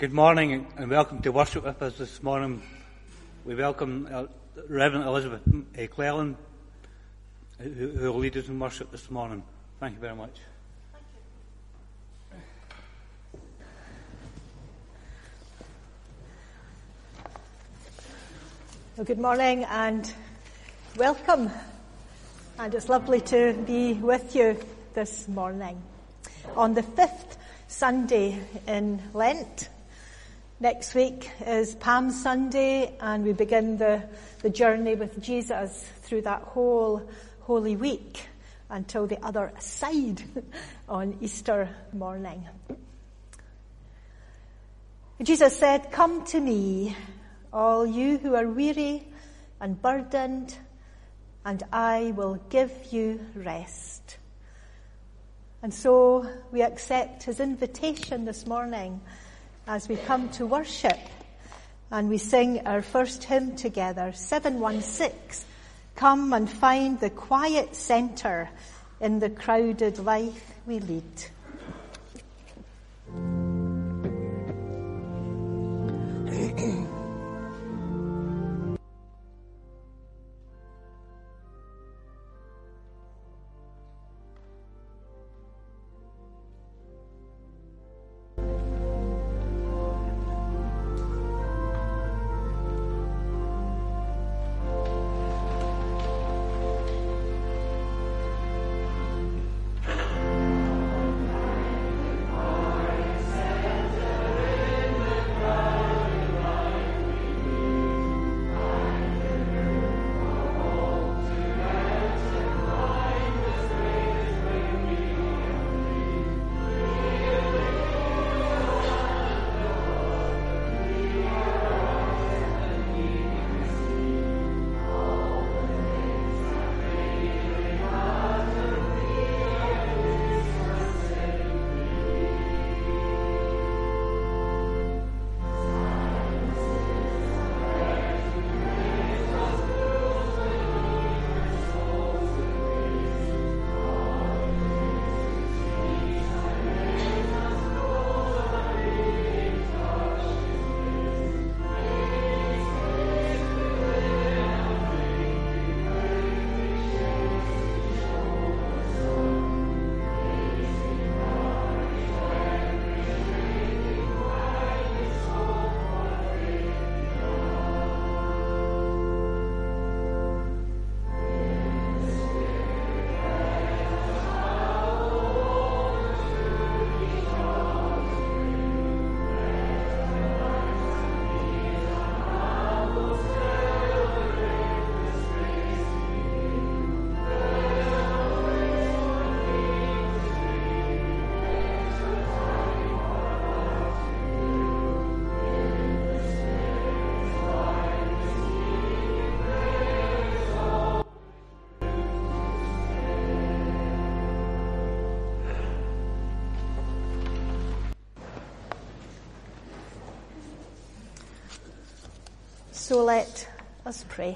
Good morning and welcome to worship with us this morning. We welcome Reverend Elizabeth Cleland, who will lead us in worship this morning. Thank you very much. Well, good morning and welcome. And it's lovely to be with you this morning on the 5th Sunday in Lent. Next week is Palm Sunday, and we begin the journey with Jesus through that whole Holy Week until the other side on Easter morning. Jesus said, "Come to me, all you who are weary and burdened, and I will give you rest." And so we accept his invitation this morning as we come to worship, and we sing our first hymn together, 716, "Come and find the quiet centre in the crowded life we lead." So let us pray.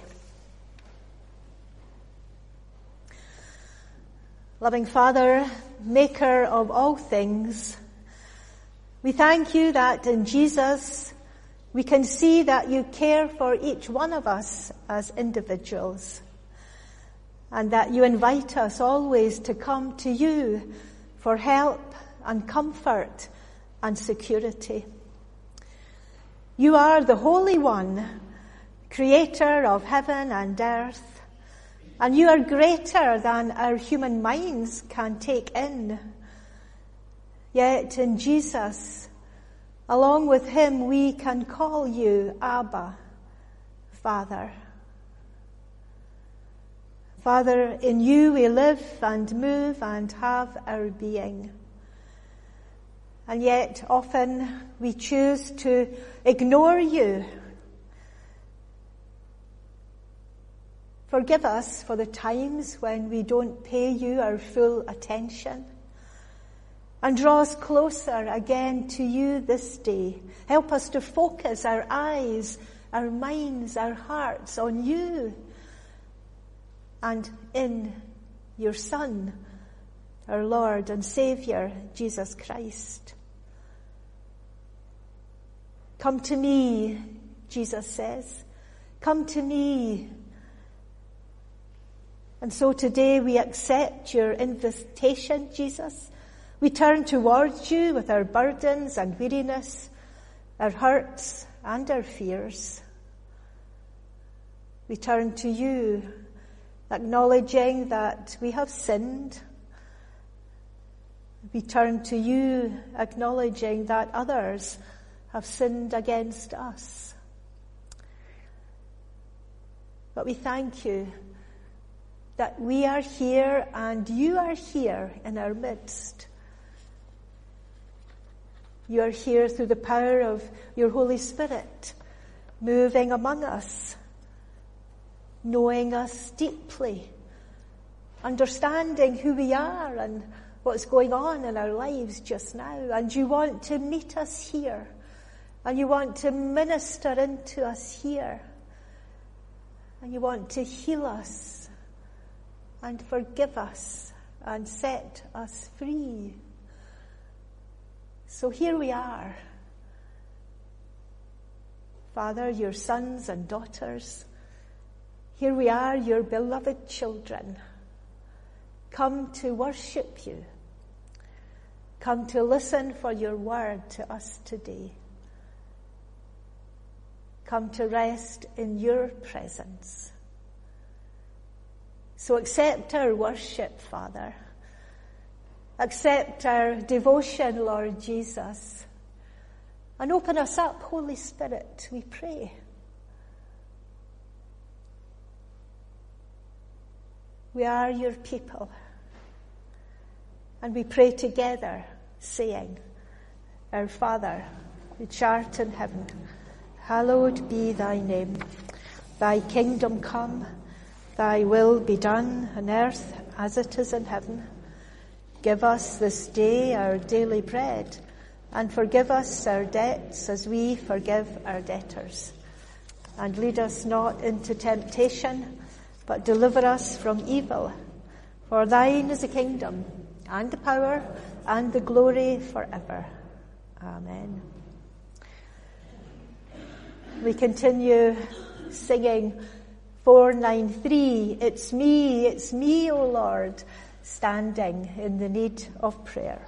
Loving Father, maker of all things, we thank you that in Jesus we can see that you care for each one of us as individuals, and that you invite us always to come to you for help and comfort and security. You are the Holy One, Creator of heaven and earth, and you are greater than our human minds can take in. Yet in Jesus, along with him, we can call you Abba, Father. Father, in you we live and move and have our being. And yet often we choose to ignore you. Forgive us for the times when we don't pay you our full attention. And draw us closer again to you this day. Help us to focus our eyes, our minds, our hearts on you and in your Son, our Lord and Saviour, Jesus Christ. Come to me, Jesus says. Come to me. And so today we accept your invitation, Jesus. We turn towards you with our burdens and weariness, our hurts and our fears. We turn to you, acknowledging that we have sinned. We turn to you, acknowledging that others have sinned against us. But we thank you that we are here and you are here in our midst. You are here through the power of your Holy Spirit, moving among us, knowing us deeply, understanding who we are and what's going on in our lives just now. And you want to meet us here, and you want to minister into us here, and you want to heal us and forgive us and set us free. So here we are, Father, your sons and daughters. Here we are, your beloved children, come to worship you. Come to listen for your word to us today. Come to rest in your presence. So accept our worship, Father. Accept our devotion, Lord Jesus. And open us up, Holy Spirit, we pray. We are your people. And we pray together, saying, Our Father, which art in heaven, hallowed be thy name. Thy kingdom come, thy will be done on earth as it is in heaven. Give us this day our daily bread, and forgive us our debts as we forgive our debtors. And lead us not into temptation, but deliver us from evil. For thine is the kingdom, and the power, and the glory forever. Amen. We continue singing 493, It's me, O Lord, standing in the need of prayer.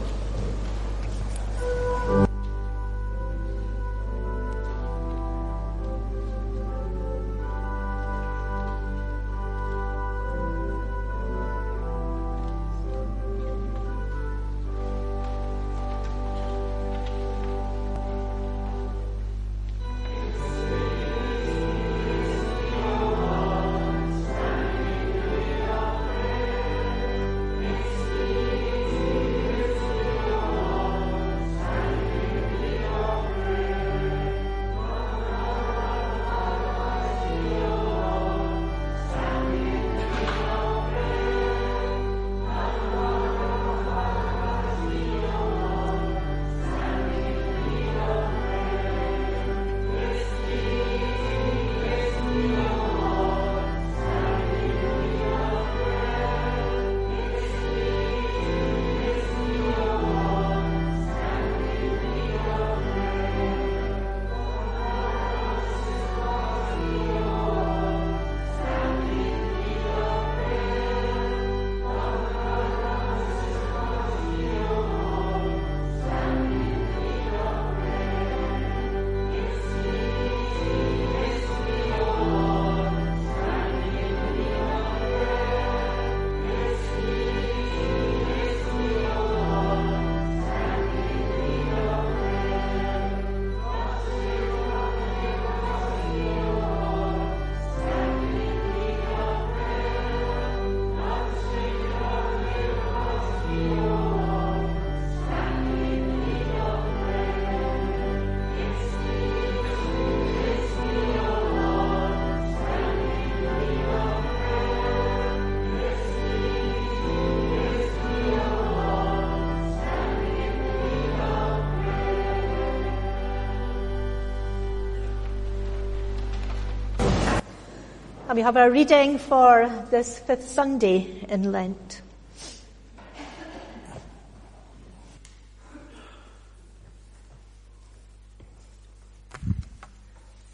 And we have our reading for this fifth Sunday in Lent.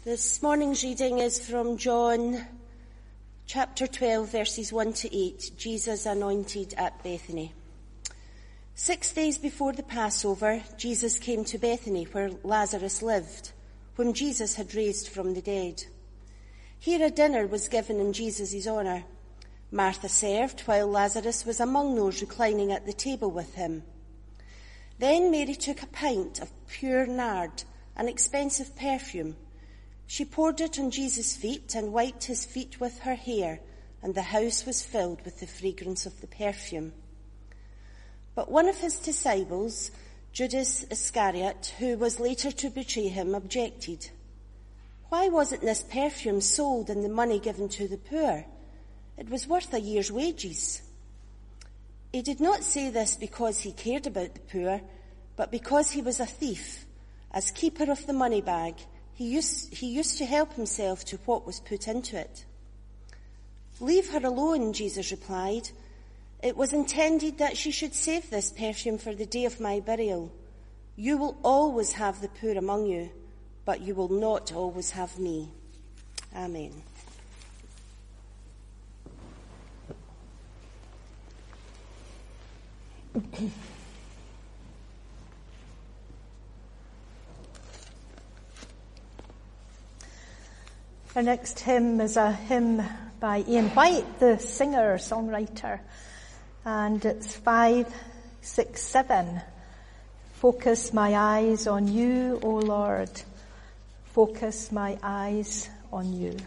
This morning's reading is from John chapter 12, verses 1 to 8, Jesus anointed at Bethany. 6 days before the Passover, Jesus came to Bethany, where Lazarus lived, whom Jesus had raised from the dead. Here a dinner was given in Jesus' honour. Martha served, while Lazarus was among those reclining at the table with him. Then Mary took a pint of pure nard, an expensive perfume. She poured it on Jesus' feet and wiped his feet with her hair, and the house was filled with the fragrance of the perfume. But one of his disciples, Judas Iscariot, who was later to betray him, objected. "Why wasn't this perfume sold and the money given to the poor? It was worth a year's wages." He did not say this because he cared about the poor, but because he was a thief. As keeper of the money bag, he used to help himself to what was put into it. "Leave her alone," Jesus replied. "It was intended that she should save this perfume for the day of my burial. You will always have the poor among you, but you will not always have me." Amen. Our next hymn is a hymn by Ian White, the singer-songwriter, and it's 5, 6, 7. Focus my eyes on you, O Lord. Focus my eyes on you.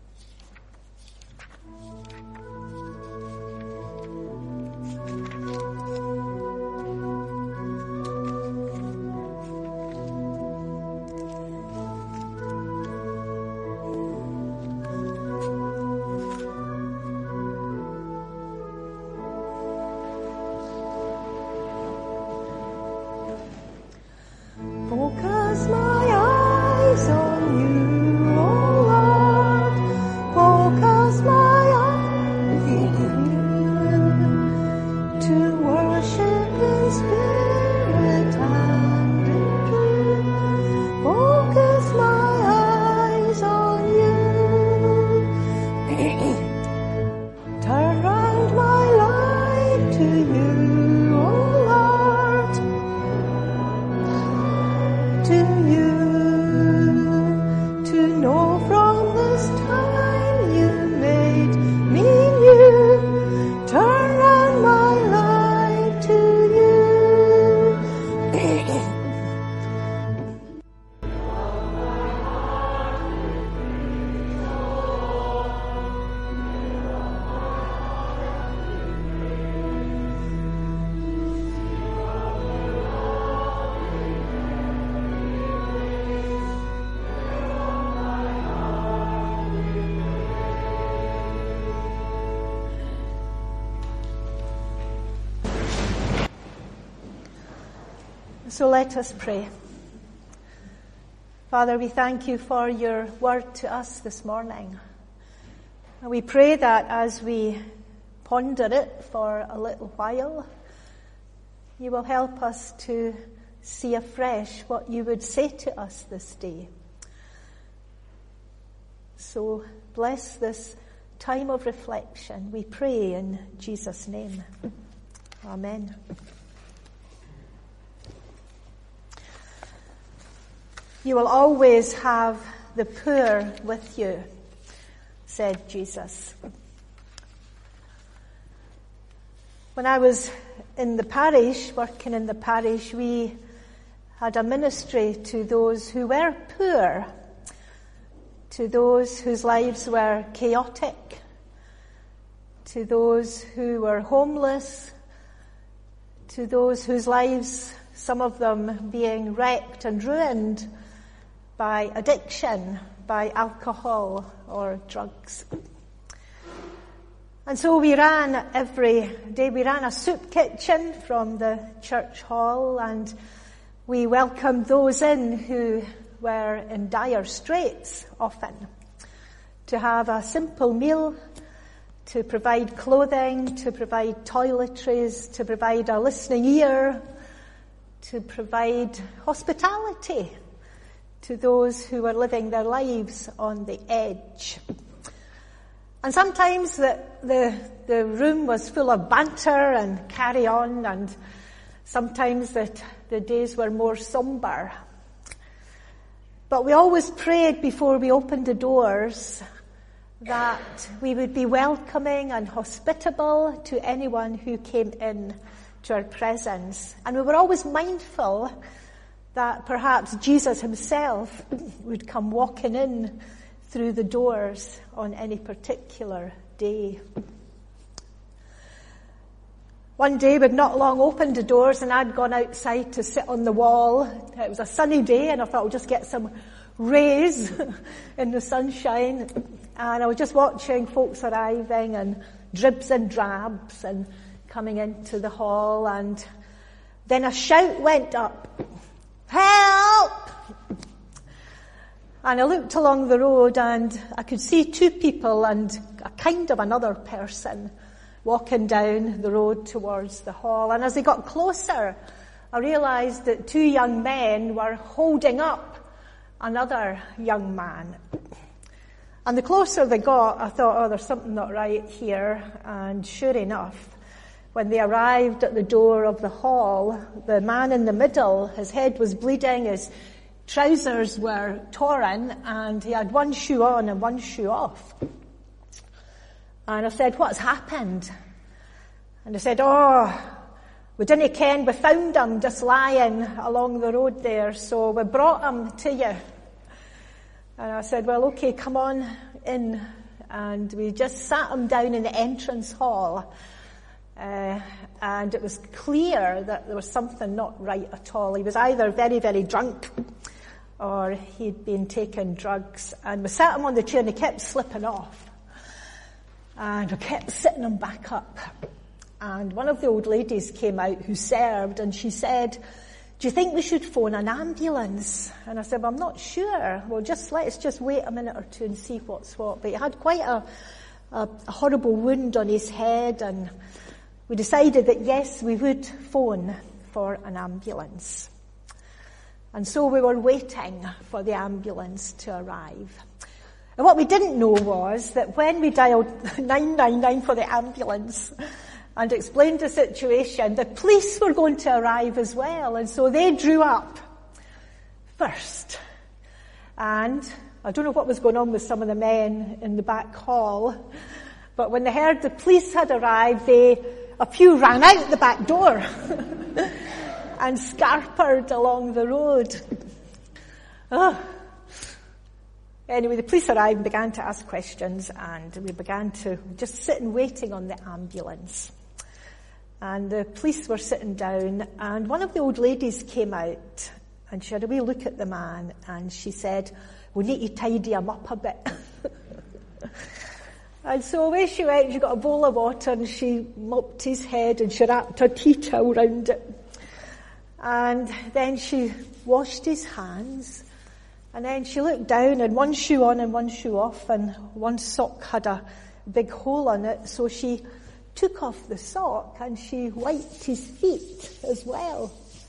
Focus my eyes on you, O Lord. Focus my eyes on you, to worship in spirit and in truth. Focus my eyes on you. Turn round my life to you, O Lord. To you, to know from this time you made me new. Turn round my life to you. So let us pray. Father, we thank you for your word to us this morning. And we pray that as we ponder it for a little while, you will help us to see afresh what you would say to us this day. So bless this time of reflection, we pray in Jesus' name. Amen. You will always have the poor with you, said Jesus. When I was in the parish, working in the parish, we had a ministry to those who were poor, to those whose lives were chaotic, to those who were homeless, to those whose lives, some of them being wrecked and ruined by addiction, by alcohol or drugs. And so we ran every day, we ran a soup kitchen from the church hall, and we welcomed those in who were in dire straits often, to have a simple meal, to provide clothing, to provide toiletries, to provide a listening ear, to provide hospitality to those who were living their lives on the edge. And sometimes the room was full of banter and carry on, and sometimes the days were more somber. But we always prayed before we opened the doors that we would be welcoming and hospitable to anyone who came in to our presence. And we were always mindful that perhaps Jesus himself would come walking in through the doors on any particular day. One day we'd not long opened the doors and I'd gone outside to sit on the wall. It was a sunny day and I thought I'll just get some rays in the sunshine. And I was just watching folks arriving and dribs and drabs and coming into the hall, and then a shout went up, "Help!" And I looked along the road and I could see two people and a kind of another person walking down the road towards the hall. And as they got closer, I realised that two young men were holding up another young man. And the closer they got, I thought, oh, there's something not right here. And sure enough, when they arrived at the door of the hall, the man in the middle, his head was bleeding, his trousers were torn, and he had one shoe on and one shoe off. And I said, "What's happened?" And they said, "Oh, we didn't ken, we found him just lying along the road there, so we brought him to you." And I said, "Well, okay, come on in." And we just sat him down in the entrance hall. And it was clear that there was something not right at all. He was either very, very drunk or he'd been taking drugs. And we sat him on the chair and he kept slipping off. And we kept sitting him back up. And one of the old ladies came out who served, and she said, "Do you think we should phone an ambulance?" And I said, "Well, I'm not sure. Well, let's just wait a minute or two and see what's what." But he had quite a horrible wound on his head, and we decided that yes, we would phone for an ambulance. And so we were waiting for the ambulance to arrive. And what we didn't know was that when we dialed 999 for the ambulance and explained the situation, the police were going to arrive as well. And so they drew up first. And I don't know what was going on with some of the men in the back hall, but when they heard the police had arrived, a few ran out the back door and scarpered along the road. Oh. Anyway, the police arrived and began to ask questions, and we began to just sit and waiting on the ambulance. And the police were sitting down, and one of the old ladies came out, and she had a wee look at the man, and she said, "We need to tidy him up a bit." And so away she went, she got a bowl of water and she mopped his head and she wrapped her tea towel round it. And then she washed his hands, and then she looked down, and one shoe on and one shoe off, and one sock had a big hole in it, so she took off the sock and she wiped his feet as well.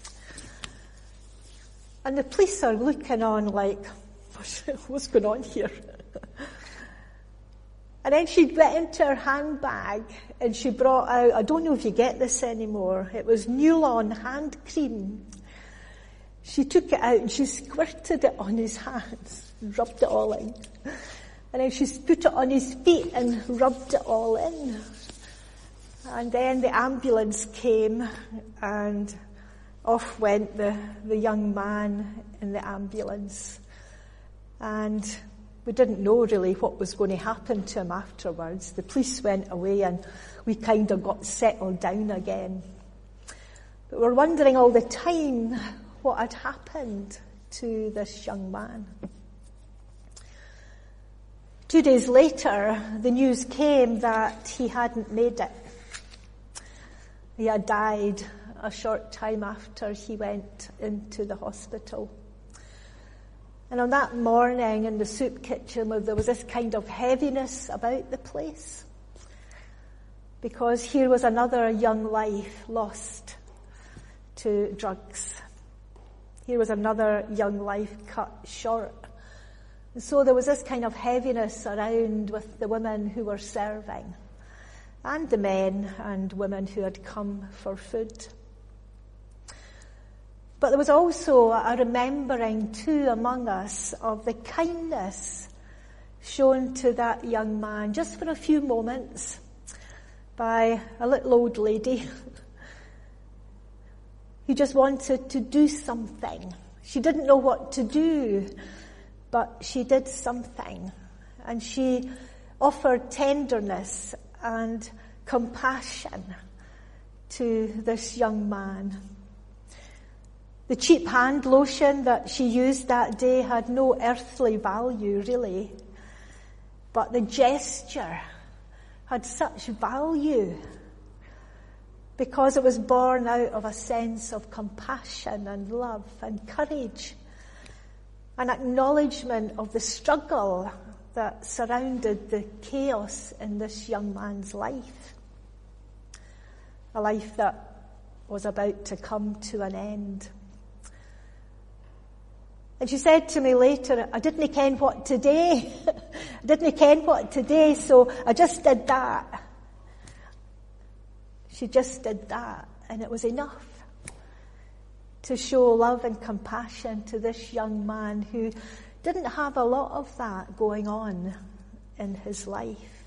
And the police are looking on like, what's going on here? And then she went into her handbag and she brought out, I don't know if you get this anymore, it was Nulon hand cream. She took it out and she squirted it on his hands, rubbed it all in. And then she put it on his feet and rubbed it all in. And then the ambulance came and off went the young man in the ambulance. And we didn't know really what was going to happen to him afterwards. The police went away and we kind of got settled down again. But we're wondering all the time what had happened to this young man. 2 days later, the news came that he hadn't made it. He had died a short time after he went into the hospital. And on that morning in the soup kitchen, there was this kind of heaviness about the place, because here was another young life lost to drugs. Here was another young life cut short. And so there was this kind of heaviness around with the women who were serving, and the men and women who had come for food. But there was also a remembering too among us of the kindness shown to that young man, just for a few moments, by a little old lady who just wanted to do something. She didn't know what to do, but she did something. And she offered tenderness and compassion to this young man. The cheap hand lotion that she used that day had no earthly value, really. But the gesture had such value because it was born out of a sense of compassion and love and courage, an acknowledgement of the struggle that surrounded the chaos in this young man's life. A life that was about to come to an end. And she said to me later, I didn't ken what today. I didn't ken what today, so I just did that. She just did that, and it was enough to show love and compassion to this young man who didn't have a lot of that going on in his life.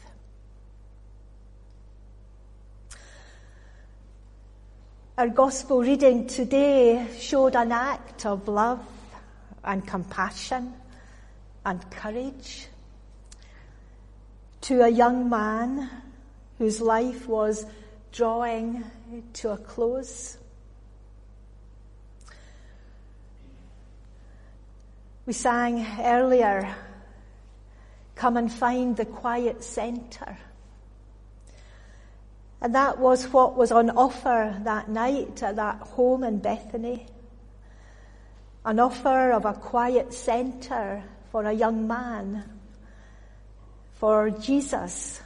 Our gospel reading today showed an act of love and compassion and courage to a young man whose life was drawing to a close. We sang earlier, "Come and find the quiet centre." And that was what was on offer that night at that home in Bethany. An offer of a quiet centre for a young man, for Jesus.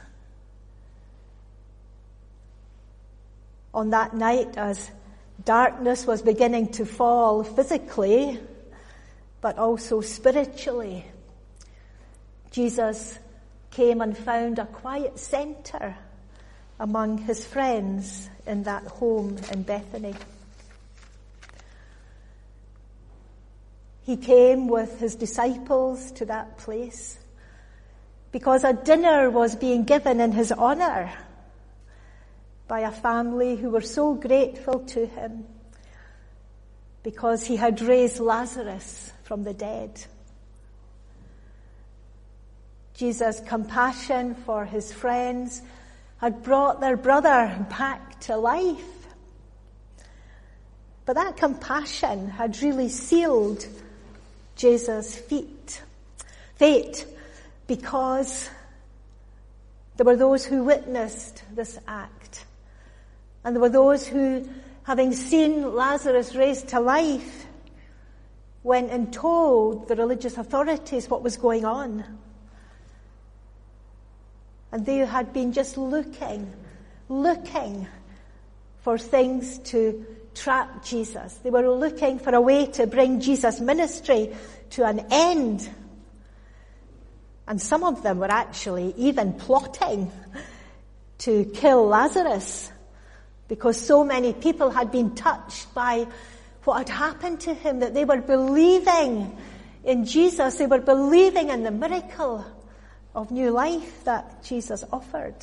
On that night, as darkness was beginning to fall physically, but also spiritually, Jesus came and found a quiet centre among his friends in that home in Bethany. He came with his disciples to that place because a dinner was being given in his honour by a family who were so grateful to him because he had raised Lazarus from the dead. Jesus' compassion for his friends had brought their brother back to life. But that compassion had really sealed Jesus' fate, because there were those who witnessed this act. And there were those who, having seen Lazarus raised to life, went and told the religious authorities what was going on. And they had been just looking for things to trap Jesus. They were looking for a way to bring Jesus' ministry to an end. And some of them were actually even plotting to kill Lazarus because so many people had been touched by what had happened to him that they were believing in Jesus. They were believing in the miracle of new life that Jesus offered.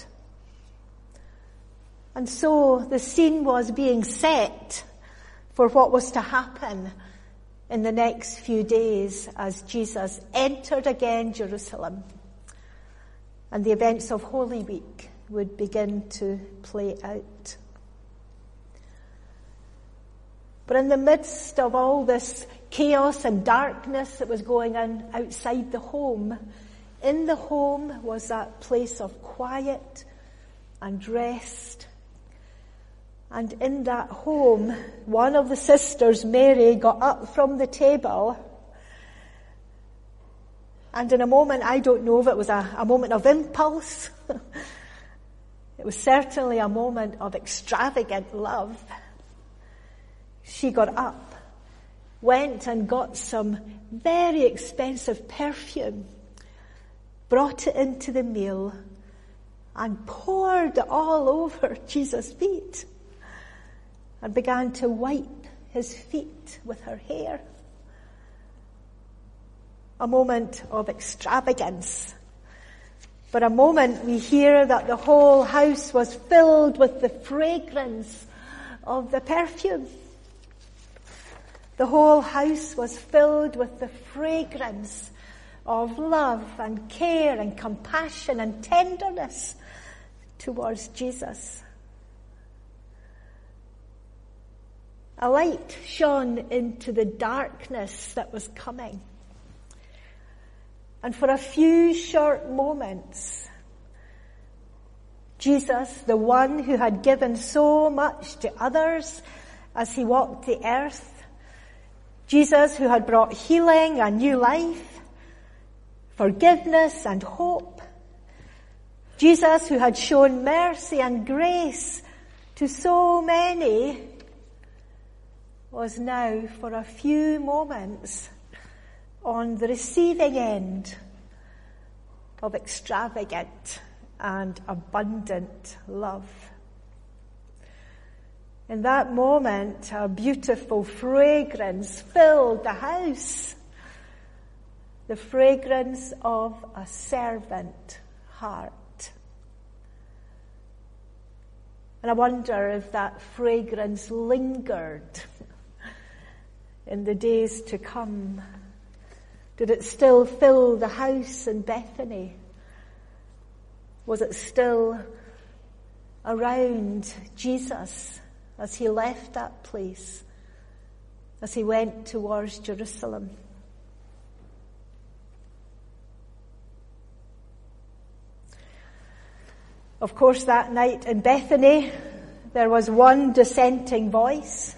And so the scene was being set for what was to happen in the next few days as Jesus entered again Jerusalem. And the events of Holy Week would begin to play out. But in the midst of all this chaos and darkness that was going on outside the home, in the home was that place of quiet and rest. And in that home, one of the sisters, Mary, got up from the table. And in a moment, I don't know if it was a moment of impulse. It was certainly a moment of extravagant love. She got up went and got some very expensive perfume, brought it into the meal, and poured it all over Jesus' feet, and began to wipe his feet with her hair. A moment of extravagance. For a moment we hear that the whole house was filled with the fragrance of the perfume. The whole house was filled with the fragrance of love and care and compassion and tenderness towards Jesus. A light shone into the darkness that was coming. And for a few short moments, Jesus, the one who had given so much to others as he walked the earth, Jesus who had brought healing and new life, forgiveness and hope, Jesus who had shown mercy and grace to so many, was now for a few moments on the receiving end of extravagant and abundant love. In that moment, a beautiful fragrance filled the house. The fragrance of a servant heart. And I wonder if that fragrance lingered in the days to come. Did it still fill the house in Bethany? Was it still around Jesus as he left that place, as he went towards Jerusalem? Of course, that night in Bethany, there was one dissenting voice.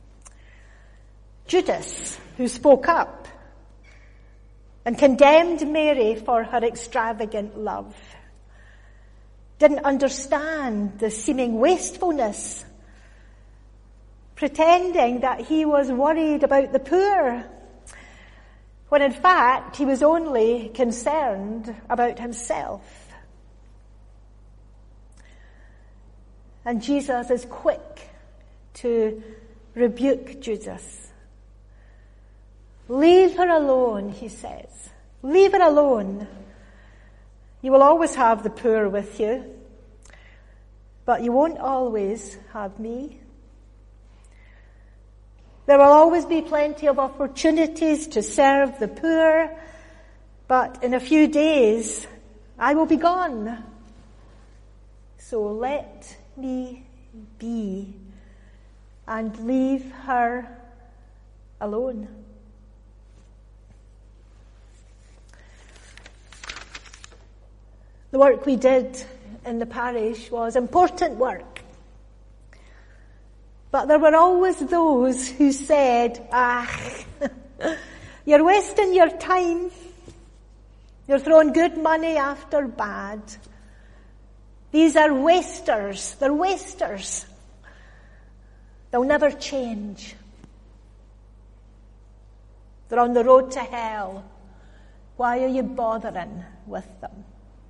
Judas, who spoke up and condemned Mary for her extravagant love. Didn't understand the seeming wastefulness, pretending that he was worried about the poor, when in fact he was only concerned about himself. And Jesus is quick to rebuke Judas. Leave her alone, he says. Leave her alone. You will always have the poor with you, but you won't always have me. There will always be plenty of opportunities to serve the poor, but in a few days I will be gone. So let me be and leave her alone. The work we did in the parish was important work. But there were always those who said, you're wasting your time. You're throwing good money after bad. These are wasters. They're wasters. They'll never change. They're on the road to hell. Why are you bothering with them?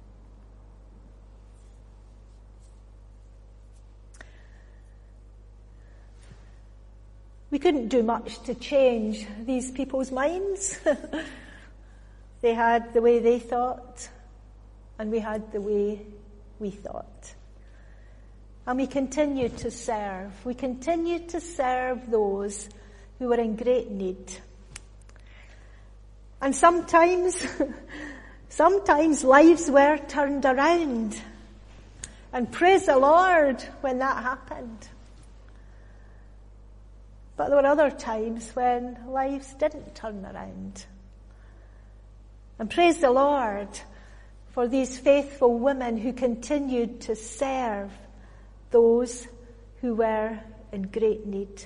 We couldn't do much to change these people's minds. They had the way they thought, and we had the way we thought. And we continued to serve. We continued to serve those who were in great need. And sometimes lives were turned around. And praise the Lord when that happened. But there were other times when lives didn't turn around. And praise the Lord for these faithful women who continued to serve those who were in great need.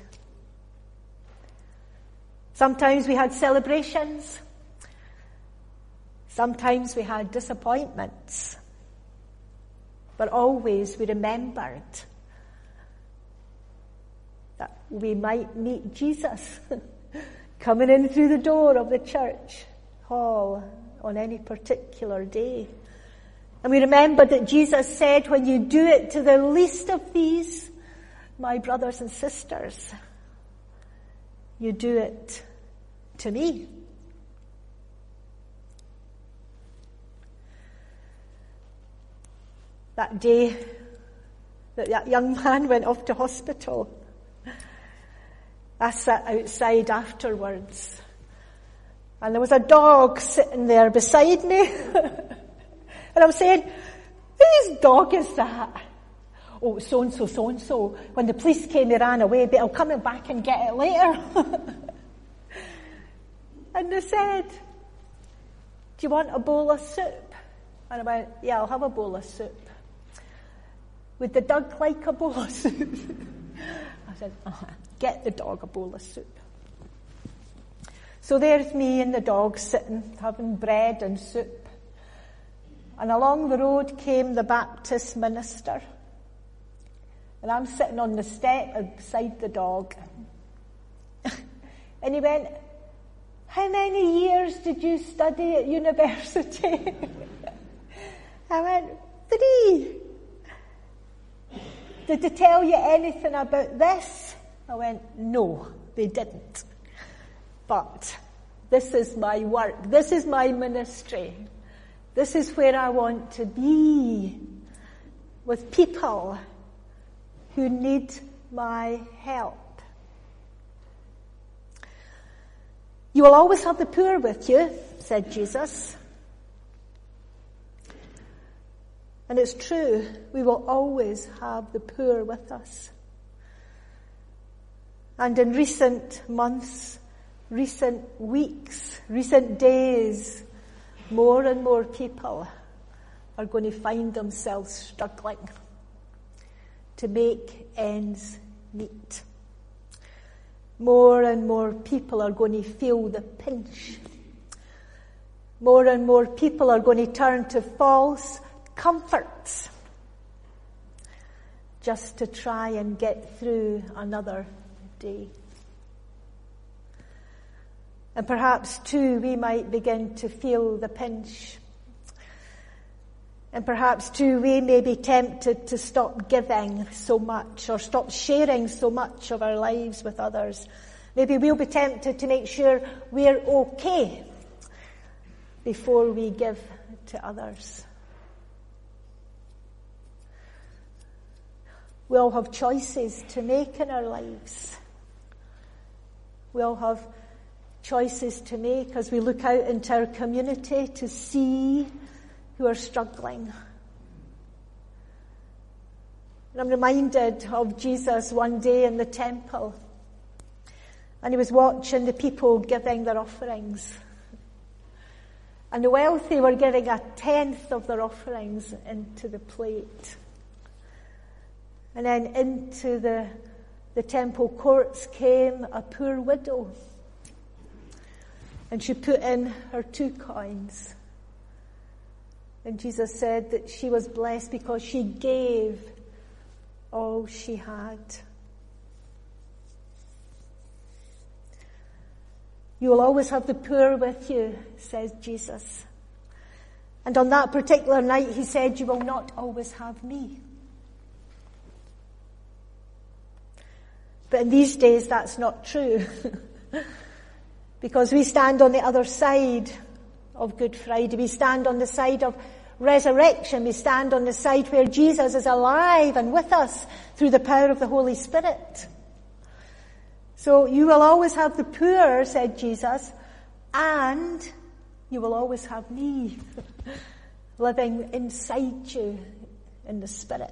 Sometimes we had celebrations. Sometimes we had disappointments. But always we remembered that we might meet Jesus coming in through the door of the church hall on any particular day. And we remember that Jesus said, when you do it to the least of these, my brothers and sisters, you do it to me. That day that young man went off to hospital, I sat outside afterwards, and there was a dog sitting there beside me. And I'm saying, whose dog is that? Oh, so-and-so, so-and-so. When the police came, he ran away, but I'll come back and get it later. And they said, do you want a bowl of soup? And I went, yeah, I'll have a bowl of soup. Would the dog like a bowl of soup? I said, get the dog a bowl of soup. So there's me and the dog sitting, having bread and soup. And along the road came the Baptist minister. And I'm sitting on the step beside the dog. And he went, how many years did you study at university? I went, 3. Did they tell you anything about this? I went, no, they didn't. But this is my work. This is my ministry. This is where I want to be, with people who need my help. You will always have the poor with you, said Jesus. And it's true, we will always have the poor with us. And in recent months, recent weeks, recent days, more and more people are going to find themselves struggling to make ends meet. More and more people are going to feel the pinch. More and more people are going to turn to false comforts just to try and get through another day. And perhaps too we might begin to feel the pinch. And perhaps too we may be tempted to stop giving so much or stop sharing so much of our lives with others. Maybe we'll be tempted to make sure we're okay before we give to others. We all have choices to make in our lives. We all have choices to make as we look out into our community to see who are struggling. And I'm reminded of Jesus one day in the temple, and he was watching the people giving their offerings. And the wealthy were giving 1/10 of their offerings into the plate. And then into the temple courts came a poor widow. And she put in her 2 coins. And Jesus said that she was blessed because she gave all she had. You will always have the poor with you, says Jesus. And on that particular night, he said, you will not always have me. But in these days, that's not true. Because we stand on the other side of Good Friday. We stand on the side of resurrection. We stand on the side where Jesus is alive and with us through the power of the Holy Spirit. So you will always have the poor, said Jesus, and you will always have me living inside you in the Spirit.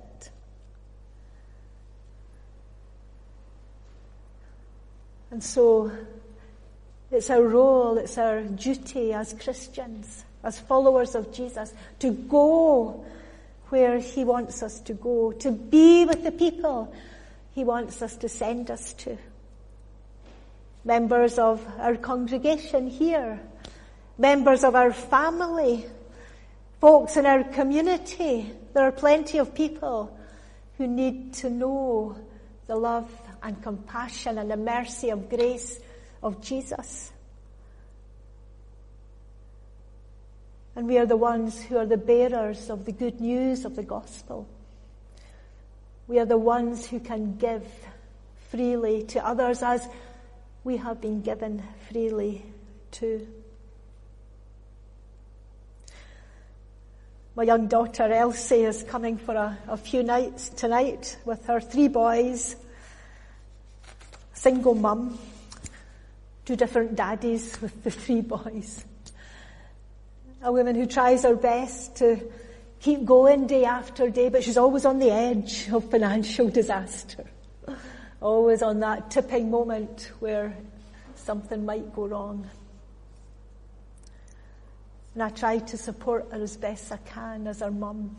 And so it's our role, it's our duty as Christians, as followers of Jesus, to go where he wants us to go, to be with the people he wants us to send us to. Members of our congregation here, members of our family, folks in our community. There are plenty of people who need to know the love and compassion and the mercy of grace of Jesus. And we are the ones who are the bearers of the good news of the gospel. We are the ones who can give freely to others as we have been given freely too. My young daughter Elsie is coming for a few nights tonight with her 3 boys, single mum, 2 different daddies with the 3 boys. A woman who tries her best to keep going day after day, but she's always on the edge of financial disaster. Always on that tipping moment where something might go wrong. And I try to support her as best I can as her mum.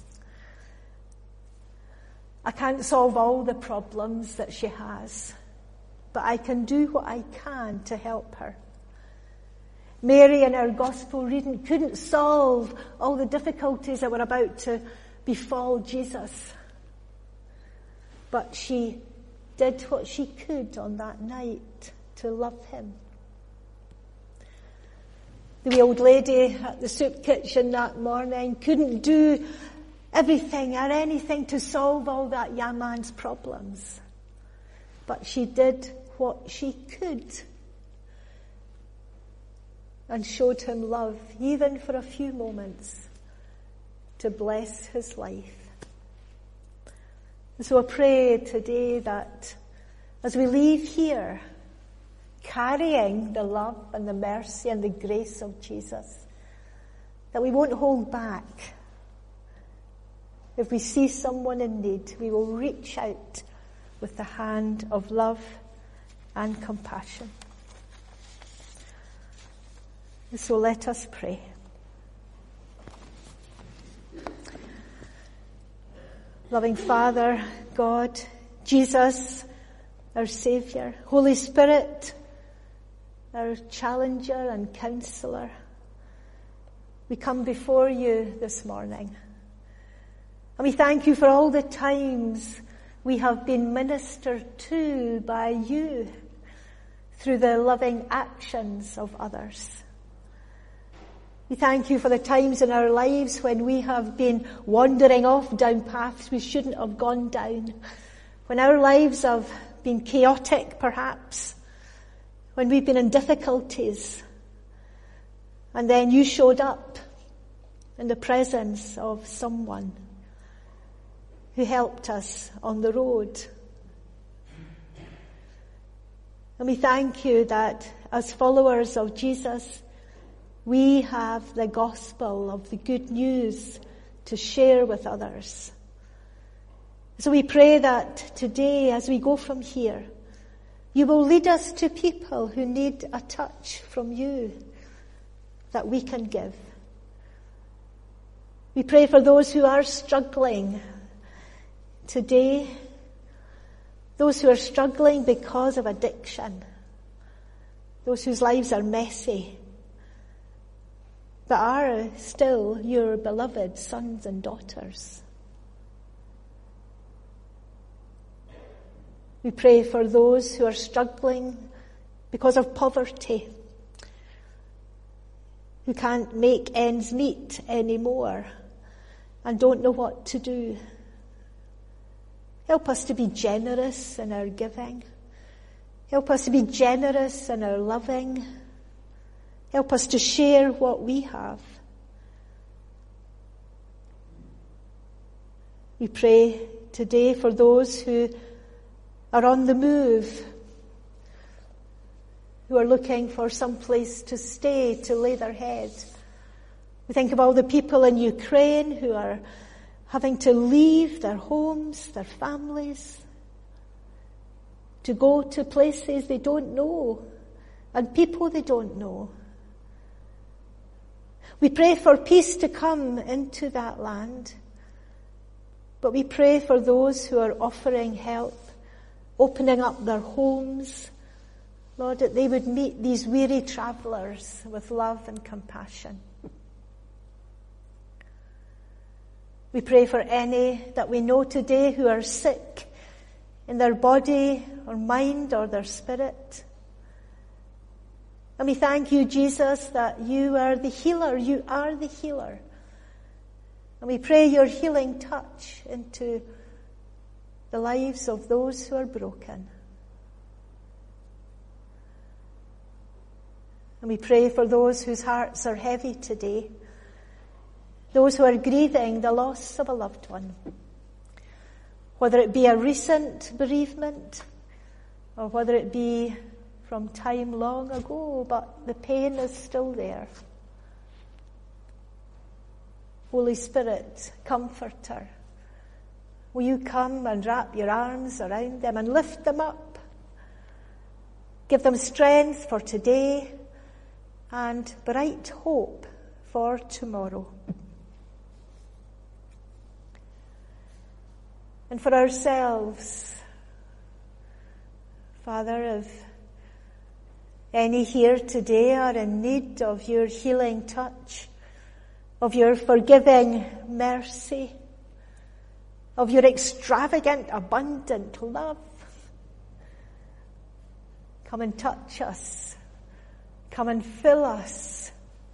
I can't solve all the problems that she has, but I can do what I can to help her. Mary in our gospel reading couldn't solve all the difficulties that were about to befall Jesus, but she did what she could on that night to love him. The wee old lady at the soup kitchen that morning couldn't do everything or anything to solve all that young man's problems. But she did what she could and showed him love, even for a few moments, to bless his life. And so I pray today that as we leave here, carrying the love and the mercy and the grace of Jesus, that we won't hold back. If we see someone in need, we will reach out with the hand of love and compassion. And so let us pray. Loving Father, God, Jesus, our Saviour, Holy Spirit, our challenger and counsellor, we come before you this morning. And we thank you for all the times we have been ministered to by you through the loving actions of others. We thank you for the times in our lives when we have been wandering off down paths we shouldn't have gone down, when our lives have been chaotic perhaps, when we've been in difficulties, and then you showed up in the presence of someone who helped us on the road. And we thank you that as followers of Jesus, we have the gospel of the good news to share with others. So we pray that today, as we go from here, you will lead us to people who need a touch from you that we can give. We pray for those who are struggling today, those who are struggling because of addiction, those whose lives are messy, but are still your beloved sons and daughters. We pray for those who are struggling because of poverty, who can't make ends meet anymore and don't know what to do. Help us to be generous in our giving. Help us to be generous in our loving. Help us to share what we have. We pray today for those who are on the move, who are looking for some place to stay, to lay their head. We think of all the people in Ukraine who are having to leave their homes, their families, to go to places they don't know and people they don't know. We pray for peace to come into that land, but we pray for those who are offering help, opening up their homes, Lord, that they would meet these weary travellers with love and compassion. We pray for any that we know today who are sick in their body or mind or their spirit. And we thank you, Jesus, that you are the healer. You are the healer. And we pray your healing touch into the lives of those who are broken. And we pray for those whose hearts are heavy today, those who are grieving the loss of a loved one, whether it be a recent bereavement or whether it be from time long ago, but the pain is still there. Holy Spirit, Comforter, will you come and wrap your arms around them and lift them up? Give them strength for today and bright hope for tomorrow. And for ourselves, Father, if any here today are in need of your healing touch, of your forgiving mercy, of your extravagant, abundant love, come and touch us. Come and fill us.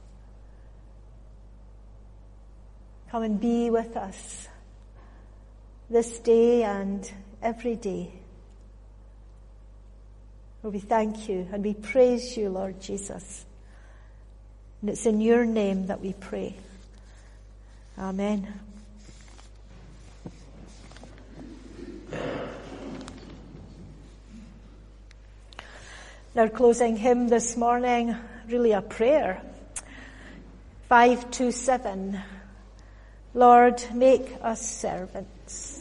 Come and be with us this day and every day. Lord, we thank you and we praise you, Lord Jesus. And it's in your name that we pray. Amen. Our closing hymn this morning, really a prayer. 527. Lord, make us servants.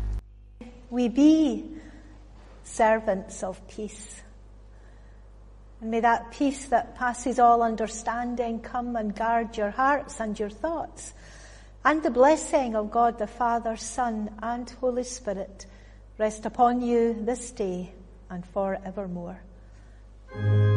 we be servants of peace. And may that peace that passes all understanding come and guard your hearts and your thoughts. And the blessing of God the Father, Son, and Holy Spirit rest upon you this day and forevermore.